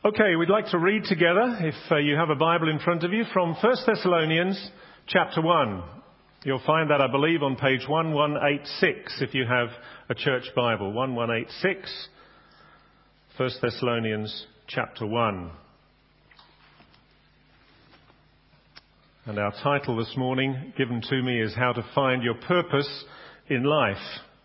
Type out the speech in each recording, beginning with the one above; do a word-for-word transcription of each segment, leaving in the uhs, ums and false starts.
Okay, we'd like to read together, if uh, you have a Bible in front of you, from First Thessalonians chapter one. You'll find that, I believe, on page eleven eighty-six if you have a church Bible. eleven eighty-six, First Thessalonians chapter one. And our title this morning, given to me, is How to Find Your Purpose in Life.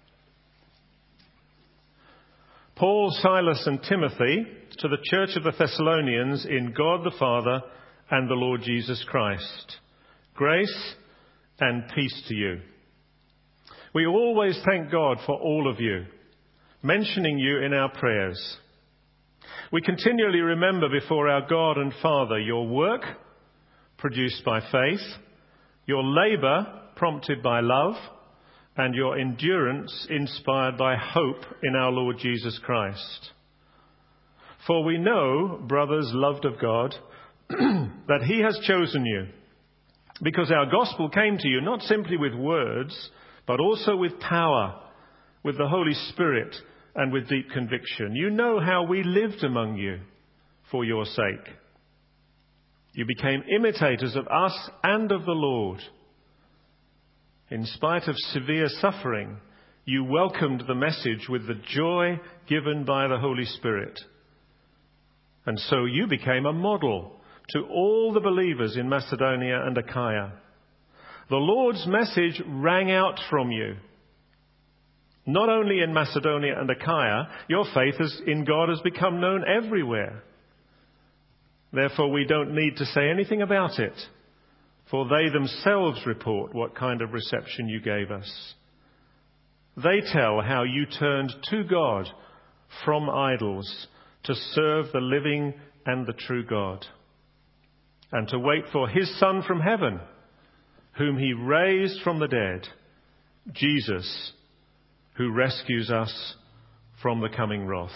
Paul, Silas and Timothy, to the church of the Thessalonians in God the Father and the Lord Jesus Christ. Grace and peace to you. We always thank God for all of you, mentioning you in our prayers. We continually remember before our God and Father your work, produced by faith, your labour, prompted by love, and your endurance inspired by hope in our Lord Jesus Christ. For we know, brothers loved of God, that He has chosen you, because our gospel came to you not simply with words, but also with power, with the Holy Spirit, and with deep conviction. You know how we lived among you for your sake. You became imitators of us and of the Lord. In spite of severe suffering, you welcomed the message with the joy given by the Holy Spirit. And so you became a model to all the believers in Macedonia and Achaia. The Lord's message rang out from you. Not only in Macedonia and Achaia, your faith in God has become known everywhere. Therefore, we don't need to say anything about it, for they themselves report what kind of reception you gave us. They tell how you turned to God from idols to serve the living and the true God, and to wait for His Son from heaven, whom He raised from the dead, Jesus, who rescues us from the coming wrath.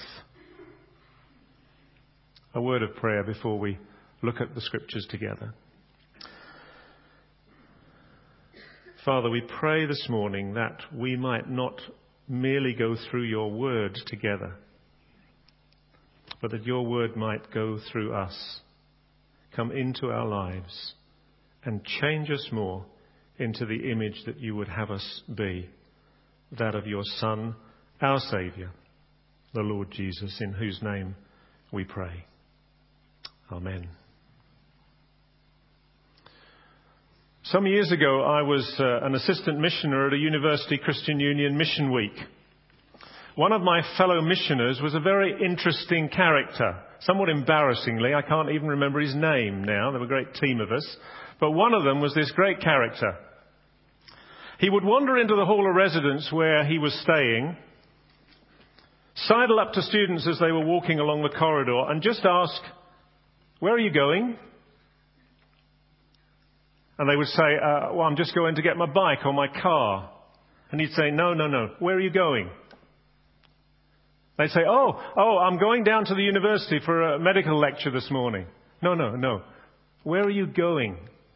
A word of prayer before we look at the scriptures together. Father, we pray this morning that we might not merely go through your word together, but that your word might go through us, come into our lives, and change us more into the image that you would have us be, that of your Son, our Saviour, the Lord Jesus, in whose name we pray. Amen. Some years ago, I was uh, an assistant missioner at a University Christian Union Mission Week. One of my fellow missioners was a very interesting character. Somewhat embarrassingly, I can't even remember his name now. There were a great team of us. But one of them was this great character. He would wander into the hall of residence where he was staying, sidle up to students as they were walking along the corridor, and just ask, "Where are you going?" And they would say, uh, well, I'm just going to get my bike or my car. And he'd say, no, no, no. Where are you going? They'd say, oh, oh, I'm going down to the university for a medical lecture this morning. No, no, no. Where are you going?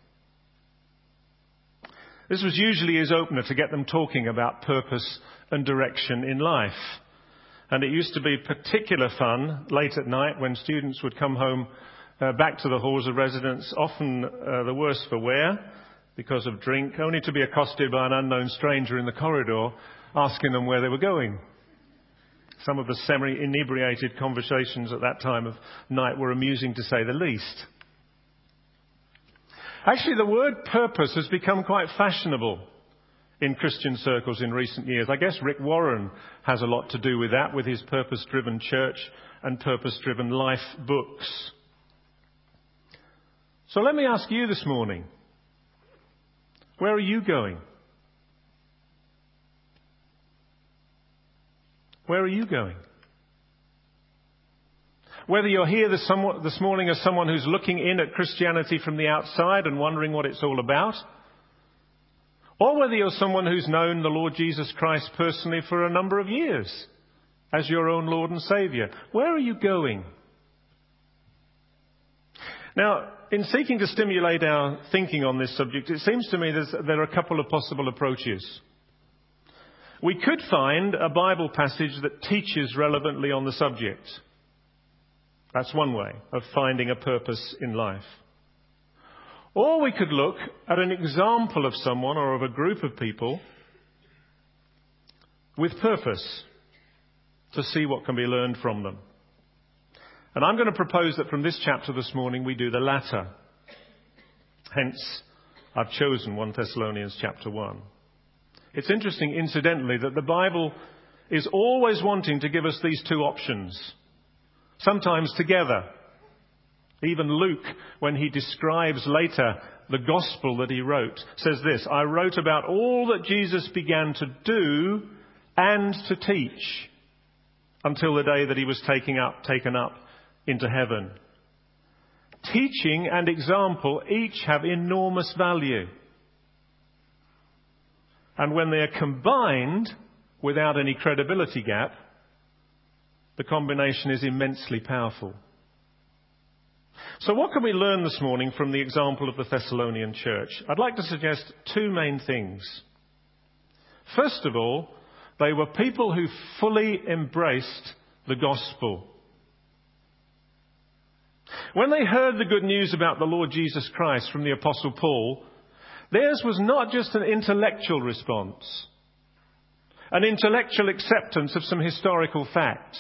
This was usually his opener to get them talking about purpose and direction in life. And it used to be particular fun late at night when students would come home Uh, back to the halls of residence, often uh, the worse for wear because of drink, only to be accosted by an unknown stranger in the corridor asking them where they were going. Some of the semi-inebriated conversations at that time of night were amusing, to say the least. Actually, the word purpose has become quite fashionable in Christian circles in recent years. I guess Rick Warren has a lot to do with that, with his purpose-driven church and purpose-driven life books. So let me ask you this morning, where are you going? Where are you going? Whether you're here this, somewhat, this morning as someone who's looking in at Christianity from the outside and wondering what it's all about, or whether you're someone who's known the Lord Jesus Christ personally for a number of years as your own Lord and Saviour, where are you going? Now, in seeking to stimulate our thinking on this subject, it seems to me there's, there are a couple of possible approaches. We could find a Bible passage that teaches relevantly on the subject. That's one way of finding a purpose in life. Or we could look at an example of someone or of a group of people with purpose to see what can be learned from them. And I'm going to propose that from this chapter this morning we do the latter. Hence, I've chosen First Thessalonians chapter one. It's interesting, incidentally, that the Bible is always wanting to give us these two options, sometimes together. Even Luke, when he describes later the gospel that he wrote, says this, I wrote about all that Jesus began to do and to teach until the day that he was taken up, taken up into heaven. Teaching and example each have enormous value. And when they are combined without any credibility gap, the combination is immensely powerful. So what can we learn this morning from the example of the Thessalonian church? I'd like to suggest two main things. First of all, they were people who fully embraced the gospel. When they heard the good news about the Lord Jesus Christ from the Apostle Paul, theirs was not just an intellectual response, an intellectual acceptance of some historical facts.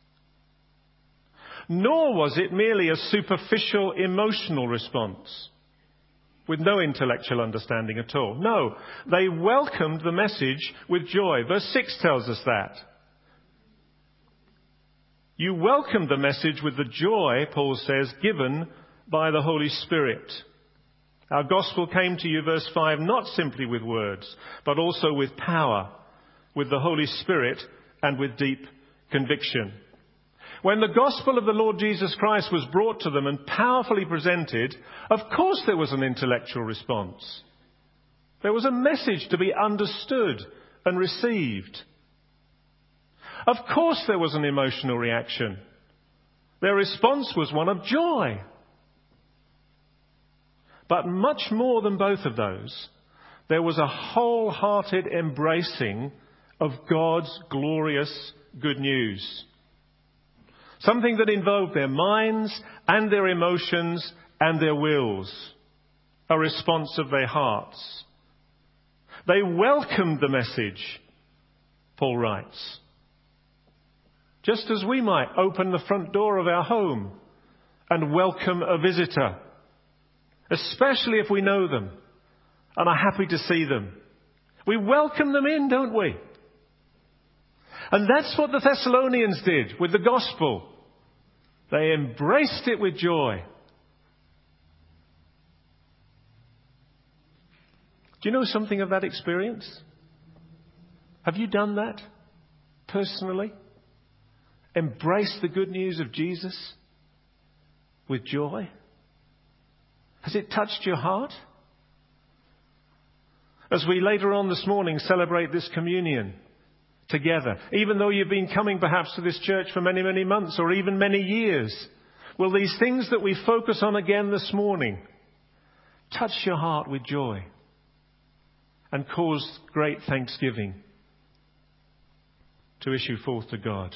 Nor was it merely a superficial emotional response with no intellectual understanding at all. No, they welcomed the message with joy. Verse six tells us that. You welcomed the message with the joy, Paul says, given by the Holy Spirit. Our gospel came to you, verse five, not simply with words, but also with power, with the Holy Spirit, and with deep conviction. When the gospel of the Lord Jesus Christ was brought to them and powerfully presented, of course there was an intellectual response. There was a message to be understood and received. Of course there was an emotional reaction. Their response was one of joy. But much more than both of those, there was a wholehearted embracing of God's glorious good news. Something that involved their minds and their emotions and their wills. A response of their hearts. They welcomed the message, Paul writes. Just as we might open the front door of our home and welcome a visitor, especially if we know them and are happy to see them. We welcome them in, don't we? And that's what the Thessalonians did with the gospel. They embraced it with joy. Do you know something of that experience? Have you done that personally? Embrace the good news of Jesus with joy? Has it touched your heart? As we later on this morning celebrate this communion together, even though you've been coming perhaps to this church for many, many months or even many years, will these things that we focus on again this morning touch your heart with joy and cause great thanksgiving to issue forth to God?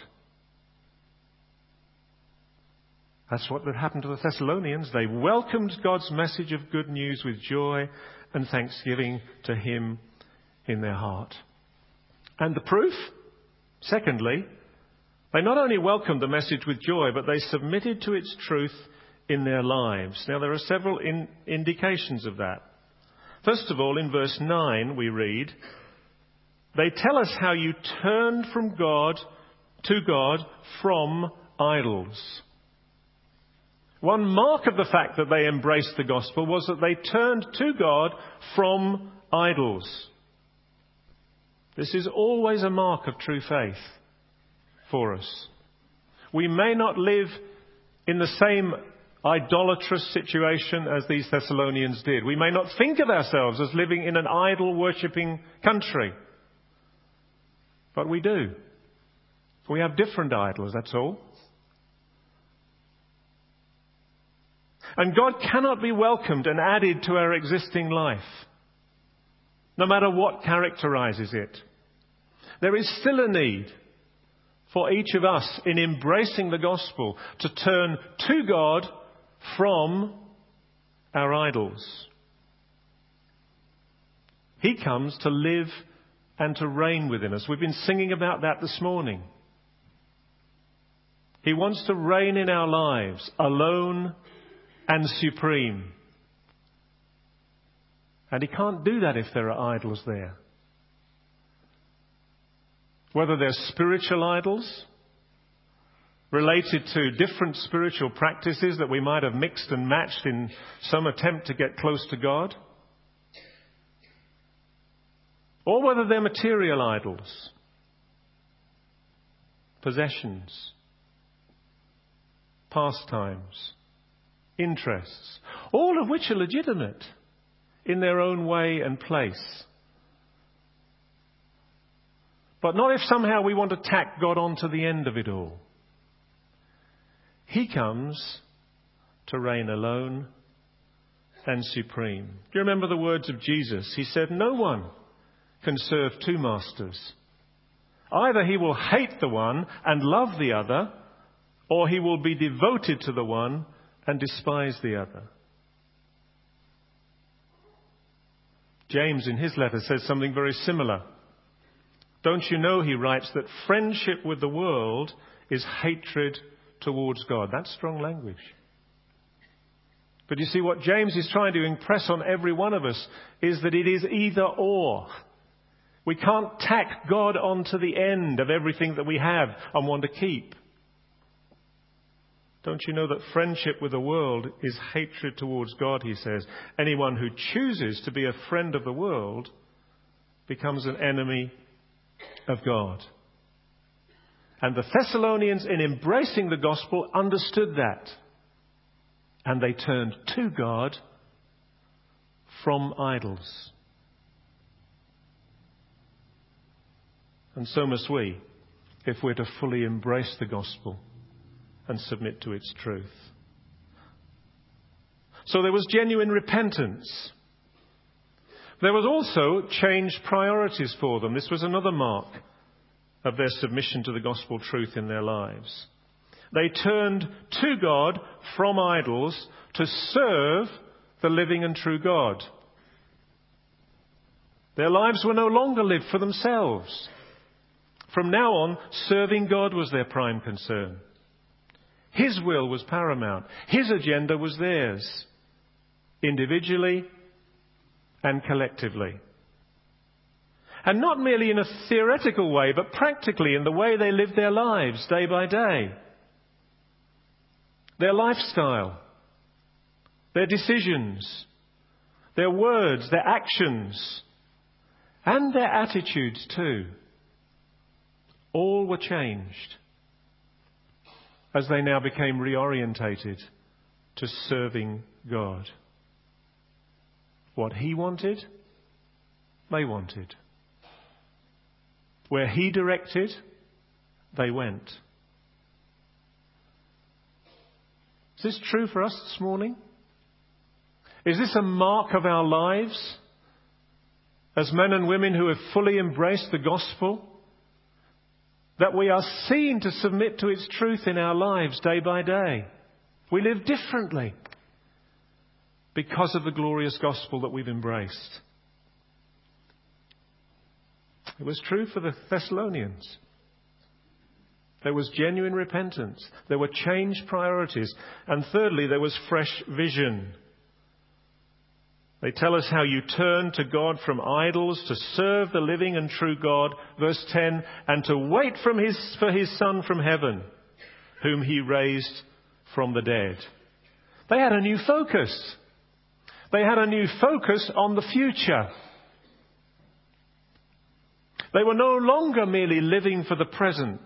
That's what had happened to the Thessalonians. They welcomed God's message of good news with joy and thanksgiving to Him in their heart. And the proof? Secondly, they not only welcomed the message with joy, but they submitted to its truth in their lives. Now, there are several in- indications of that. First of all, in verse nine, we read, they tell us how you turned from God to God from idols. One mark of the fact that they embraced the gospel was that they turned to God from idols. This is always a mark of true faith for us. We may not live in the same idolatrous situation as these Thessalonians did. We may not think of ourselves as living in an idol-worshipping country. But we do. We have different idols, that's all. And God cannot be welcomed and added to our existing life, no matter what characterizes it. There is still a need for each of us in embracing the gospel to turn to God from our idols. He comes to live and to reign within us. We've been singing about that this morning. He wants to reign in our lives, alone and supreme. And he can't do that if there are idols there. Whether they're spiritual idols, related to different spiritual practices that we might have mixed and matched in some attempt to get close to God, or whether they're material idols, possessions, pastimes, interests, all of which are legitimate in their own way and place. But not if somehow we want to tack God onto the end of it all. He comes to reign alone and supreme. Do you remember the words of Jesus? He said, "No one can serve two masters. Either he will hate the one and love the other, or he will be devoted to the one and despise the other." James in his letter says something very similar. "Don't you know," he writes, "that friendship with the world is hatred towards God." That's strong language. But you see, what James is trying to impress on every one of us is that it is either or. We can't tack God onto the end of everything that we have and want to keep. Don't you know that friendship with the world is hatred towards God, he says. Anyone who chooses to be a friend of the world becomes an enemy of God. And the Thessalonians, in embracing the gospel, understood that. And they turned to God from idols. And so must we, if we're to fully embrace the gospel and submit to its truth. So there was genuine repentance. There was also changed priorities for them. This was another mark of their submission to the gospel truth in their lives. They turned to God from idols to serve the living and true God. Their lives were no longer lived for themselves. From now on, serving God was their prime concern. His will was paramount. His agenda was theirs, individually and collectively. And not merely in a theoretical way, but practically in the way they lived their lives day by day. Their lifestyle, their decisions, their words, their actions, and their attitudes too. All were changed as they now became reorientated to serving God. What He wanted, they wanted. Where He directed, they went. Is this true for us this morning? Is this a mark of our lives as men and women who have fully embraced the gospel? That we are seen to submit to its truth in our lives day by day. We live differently because of the glorious gospel that we've embraced. It was true for the Thessalonians. There was genuine repentance. There were changed priorities. And thirdly, there was fresh vision. They tell us how you turn to God from idols to serve the living and true God, verse ten, and to wait from his, for His Son from heaven, whom He raised from the dead. They had a new focus. They had a new focus on the future. They were no longer merely living for the present.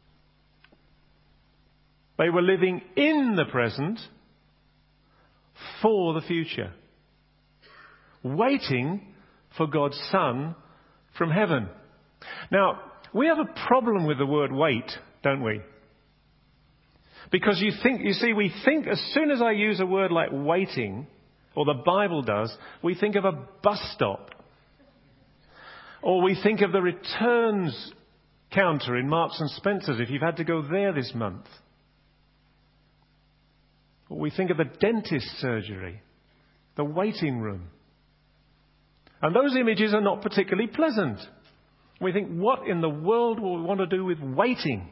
They were living in the present for the future. Waiting for God's Son from heaven. Now, we have a problem with the word wait, don't we? Because you think, you see, we think as soon as I use a word like waiting, or the Bible does, we think of a bus stop. Or we think of the returns counter in Marks and Spencer's if you've had to go there this month. Or we think of the dentist surgery, the waiting room. And those images are not particularly pleasant. We think, what in the world will we want to do with waiting?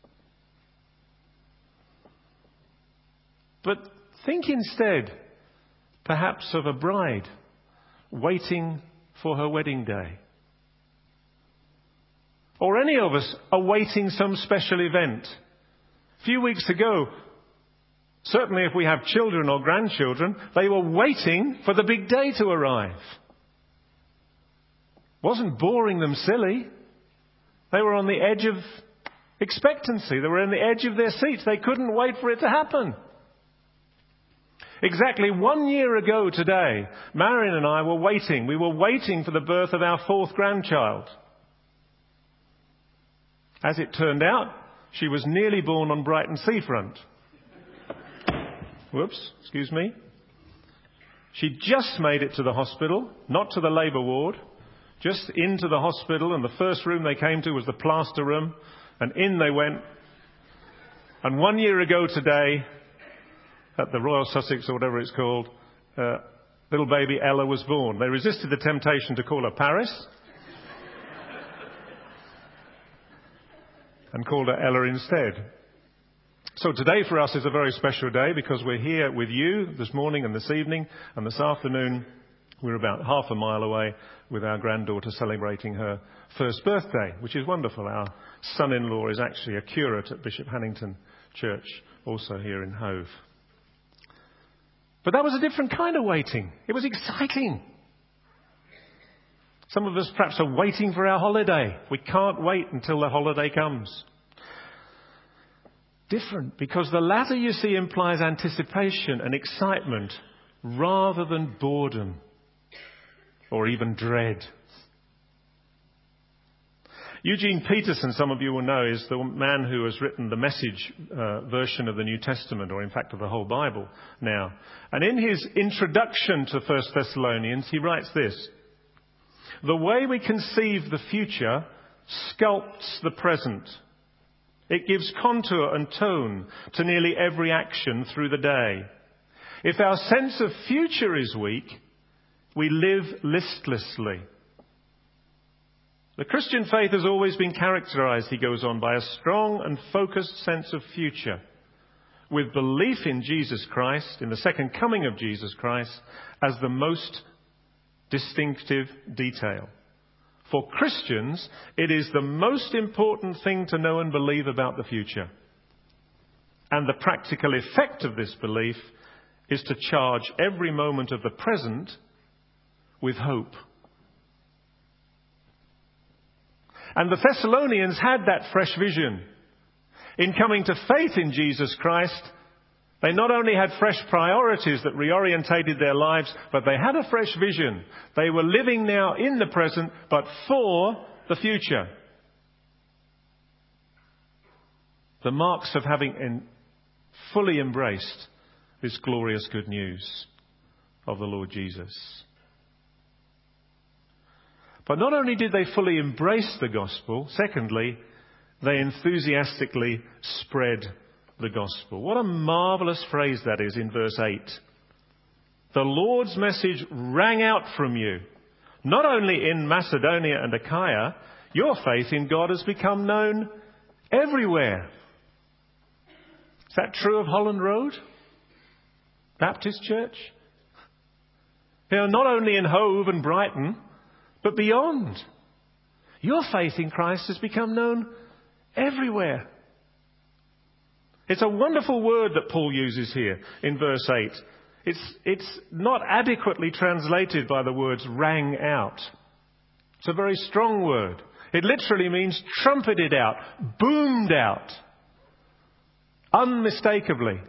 But think instead, perhaps, of a bride waiting for her wedding day. Or any of us awaiting some special event. A few weeks ago, certainly if we have children or grandchildren, they were waiting for the big day to arrive. Wasn't boring them silly. They were on the edge of expectancy. They were on the edge of their seats. They couldn't wait for it to happen. Exactly one year ago today, Marion and I were waiting. We were waiting for the birth of our fourth grandchild. As it turned out, she was nearly born on Brighton seafront. Whoops, excuse me. She just made it to the hospital, not to the labour ward, just into the hospital, and the first room they came to was the plaster room, and in they went. And one year ago today, at the Royal Sussex or whatever it's called, uh, little baby Ella was born. They resisted the temptation to call her Paris and called her Ella instead. So today for us is a very special day because we're here with you this morning and this evening, and this afternoon we're about half a mile away with our granddaughter celebrating her first birthday, which is wonderful. Our son-in-law is actually a curate at Bishop Hannington Church, also here in Hove. But that was a different kind of waiting. It was exciting. Some of us perhaps are waiting for our holiday. We can't wait until the holiday comes. Different, because the latter, you see, implies anticipation and excitement rather than boredom or even dread. Eugene Peterson, some of you will know, is the man who has written the Message uh, version of the New Testament, or in fact of the whole Bible now. And in his introduction to First Thessalonians, he writes this: "The way we conceive the future sculpts the present. It gives contour and tone to nearly every action through the day. If our sense of future is weak, we live listlessly. The Christian faith has always been characterized," he goes on, "by a strong and focused sense of future, with belief in Jesus Christ, in the second coming of Jesus Christ, as the most distinctive detail. For Christians, it is the most important thing to know and believe about the future. And the practical effect of this belief is to charge every moment of the present with hope." And the Thessalonians had that fresh vision. In coming to faith in Jesus Christ, they not only had fresh priorities that reorientated their lives, but they had a fresh vision. They were living now in the present, but for the future. The marks of having in, fully embraced this glorious good news of the Lord Jesus. But not only did they fully embrace the gospel, secondly, they enthusiastically spread the gospel. What a marvellous phrase that is in verse eight. The Lord's message rang out from you. Not only in Macedonia and Achaia, your faith in God has become known everywhere. Is that true of Holland Road Baptist Church? You know, not only in Hove and Brighton, but beyond. Your faith in Christ has become known everywhere. It's a wonderful word that Paul uses here in verse eight. It's, it's not adequately translated by the words rang out. It's a very strong word. It literally means trumpeted out, boomed out, unmistakably.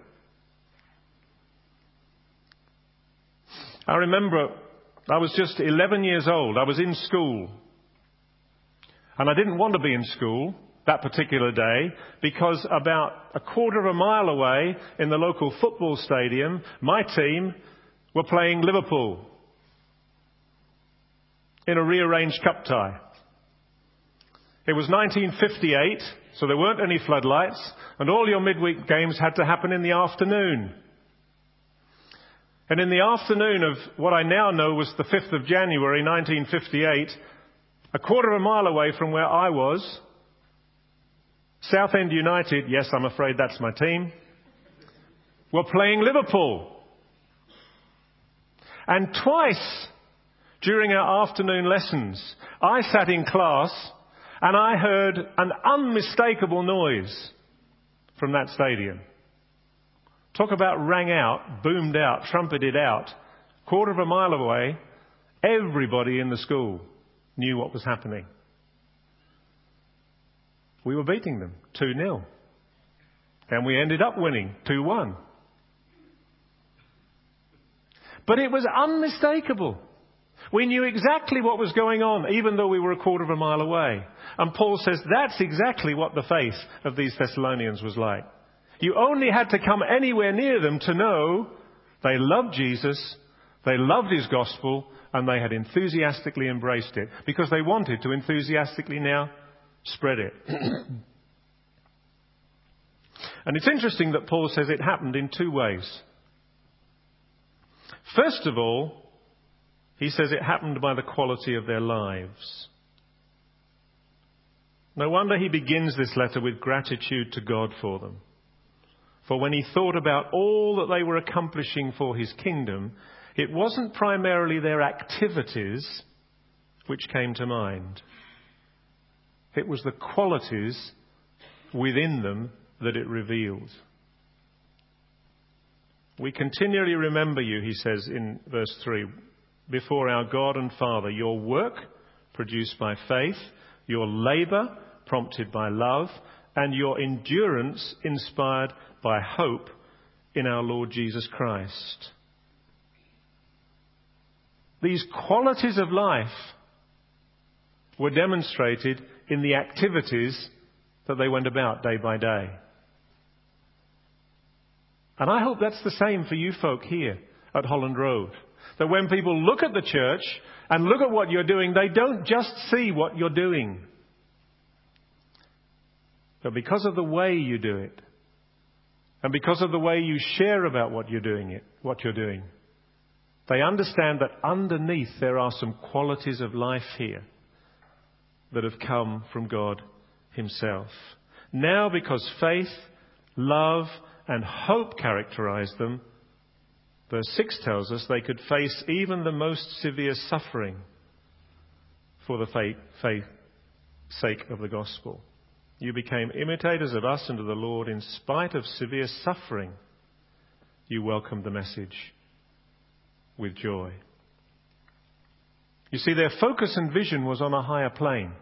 I remember I was just eleven years old. I was in school. And I didn't want to be in school that particular day because about a quarter of a mile away in the local football stadium, my team were playing Liverpool in a rearranged cup tie. It was nineteen fifty-eight, so there weren't any floodlights, and all your midweek games had to happen in the afternoon. And in the afternoon of what I now know was the fifth of January nineteen fifty-eight, a quarter of a mile away from where I was, Southend United, yes, I'm afraid that's my team, were playing Liverpool. And twice during our afternoon lessons, I sat in class and I heard an unmistakable noise from that stadium. Talk about rang out, boomed out, trumpeted out. Quarter of a mile away, everybody in the school knew what was happening. We were beating them two nil. And we ended up winning two one. But it was unmistakable. We knew exactly what was going on, even though we were a quarter of a mile away. And Paul says that's exactly what the faith of these Thessalonians was like. You only had to come anywhere near them to know they loved Jesus, they loved his gospel, and they had enthusiastically embraced it because they wanted to enthusiastically now spread it. And it's interesting that Paul says it happened in two ways. First of all, he says it happened by the quality of their lives. No wonder he begins this letter with gratitude to God for them. For when he thought about all that they were accomplishing for his kingdom, it wasn't primarily their activities which came to mind. It was the qualities within them that it revealed. We continually remember you, he says in verse three, before our God and Father, your work produced by faith, your labour prompted by love, and your endurance inspired by hope in our Lord Jesus Christ. These qualities of life were demonstrated in the activities that they went about day by day. And I hope that's the same for you folk here at Holland Road. That when people look at the church and look at what you're doing, they don't just see what you're doing. But because of the way you do it, and because of the way you share about what you're doing it, what you're doing, they understand that underneath there are some qualities of life here that have come from God himself. Now, because faith, love, and hope characterize them, verse six tells us they could face even the most severe suffering for the faith, faith sake of the gospel. You became imitators of us and of the Lord in spite of severe suffering. You welcomed the message with joy. You see, their focus and vision was on a higher plane.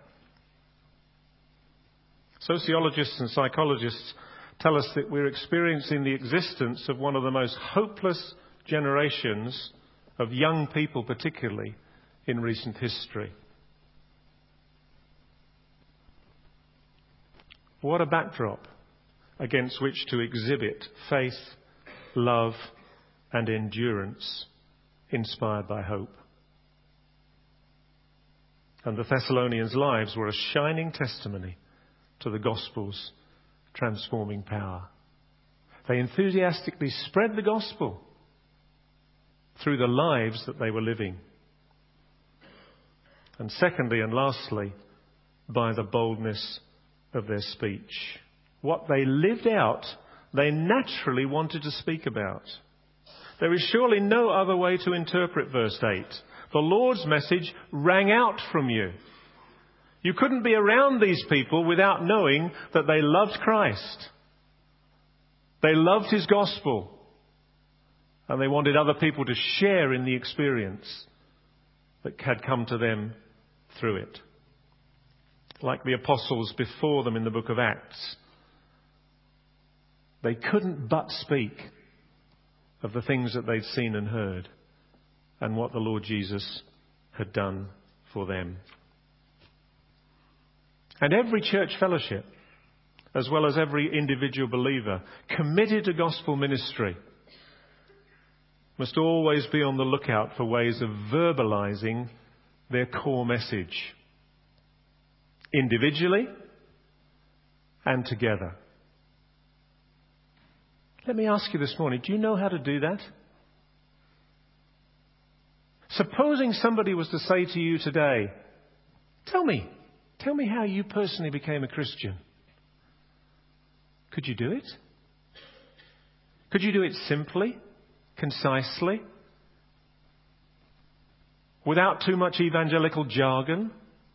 Sociologists and psychologists tell us that we're experiencing the existence of one of the most hopeless generations of young people, particularly in recent history. What a backdrop against which to exhibit faith, love, and endurance inspired by hope. And the Thessalonians' lives were a shining testimony to the gospel's transforming power. They enthusiastically spread the gospel through the lives that they were living. And secondly and lastly, by the boldness of their speech. What they lived out, they naturally wanted to speak about. There is surely no other way to interpret verse eight. The Lord's message rang out from you. You couldn't be around these people without knowing that they loved Christ. They loved his gospel. And they wanted other people to share in the experience that had come to them through it. Like the apostles before them in the book of Acts. They couldn't but speak of the things that they'd seen and heard and what the Lord Jesus had done for them. And every church fellowship, as well as every individual believer committed to gospel ministry, must always be on the lookout for ways of verbalizing their core message. individually and together. Let me ask you this morning, do you know how to do that? Supposing somebody was to say to you today, tell me, tell me how you personally became a Christian. Could you do it? Could you do it simply, concisely, without too much evangelical jargon?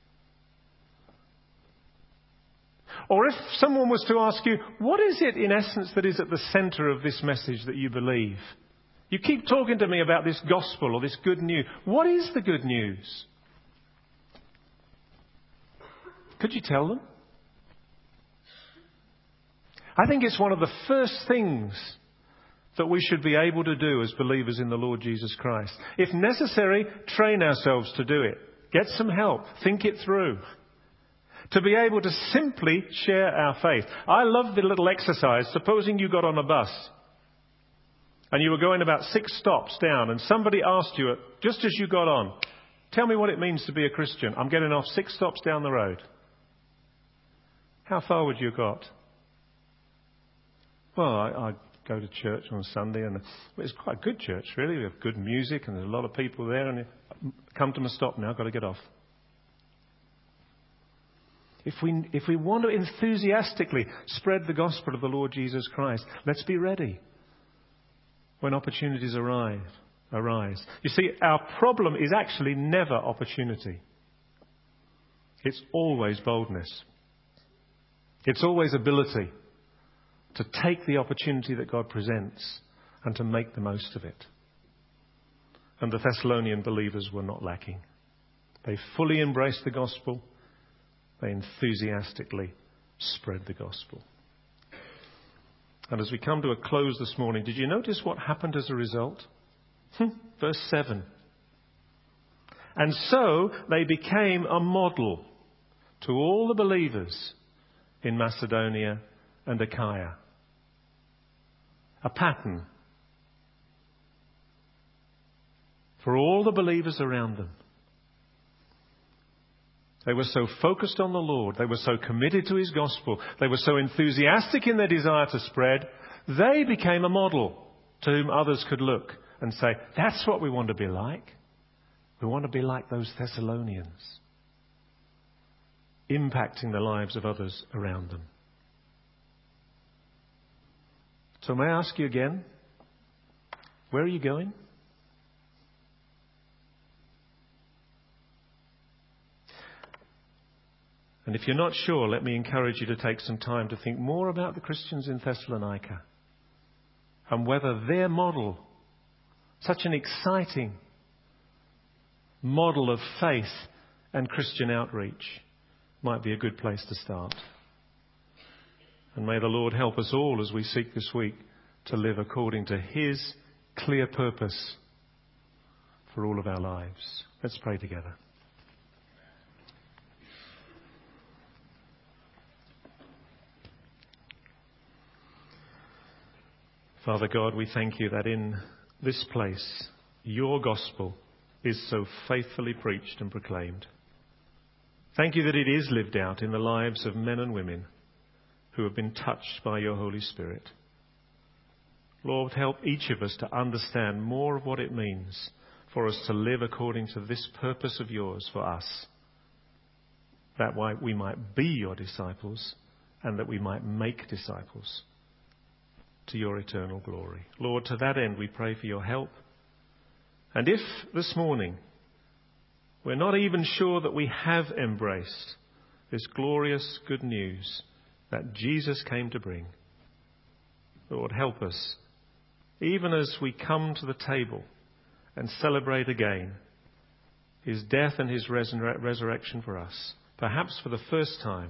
Or if someone was to ask you, what is it in essence that is at the centre of this message that you believe? You keep talking to me about this gospel or this good news. What is the good news? Could you tell them? I think it's one of the first things that we should be able to do as believers in the Lord Jesus Christ. If necessary, train ourselves to do it. Get some help. Think it through. To be able to simply share our faith. I love the little exercise. Supposing you got on a bus and you were going about six stops down and somebody asked you, just as you got on, tell me what it means to be a Christian. I'm getting off six stops down the road. How far would you have got? Well, I, I go to church on Sunday and well, it's quite a good church, really. We have good music and there's a lot of people there and come to my stop now, I've got to get off. If we, if we want to enthusiastically spread the gospel of the Lord Jesus Christ, let's be ready when opportunities arise. arise. You see, our problem is actually never opportunity. It's always boldness. It's always ability to take the opportunity that God presents and to make the most of it. And the Thessalonian believers were not lacking. They fully embraced the gospel. They enthusiastically spread the gospel. And as we come to a close this morning, did you notice what happened as a result? Verse seven. And so they became a model to all the believers in Macedonia and Achaia. A pattern for all the believers around them. They were so focused on the Lord. They were so committed to His gospel. They were so enthusiastic in their desire to spread. They became a model to whom others could look and say, that's what we want to be like. We want to be like those Thessalonians, impacting the lives of others around them. So may I ask you again, where are you going? And if you're not sure, let me encourage you to take some time to think more about the Christians in Thessalonica and whether their model, such an exciting model of faith and Christian outreach, might be a good place to start. And may the Lord help us all as we seek this week to live according to His clear purpose for all of our lives. Let's pray together. Father God, we thank You that in this place, Your gospel is so faithfully preached and proclaimed. Thank You that it is lived out in the lives of men and women who have been touched by Your Holy Spirit. Lord, help each of us to understand more of what it means for us to live according to this purpose of Yours for us, that we might be Your disciples and that we might make disciples to Your eternal glory. Lord, to that end we pray for Your help. And if this morning we're not even sure that we have embraced this glorious good news that Jesus came to bring, Lord, help us, even as we come to the table and celebrate again His death and His resur- resurrection for us, perhaps for the first time,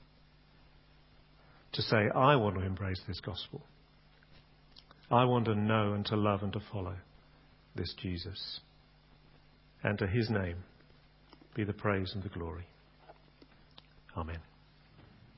to say, I want to embrace this gospel. I want to know and to love and to follow this Jesus. And to His name be the praise and the glory. Amen.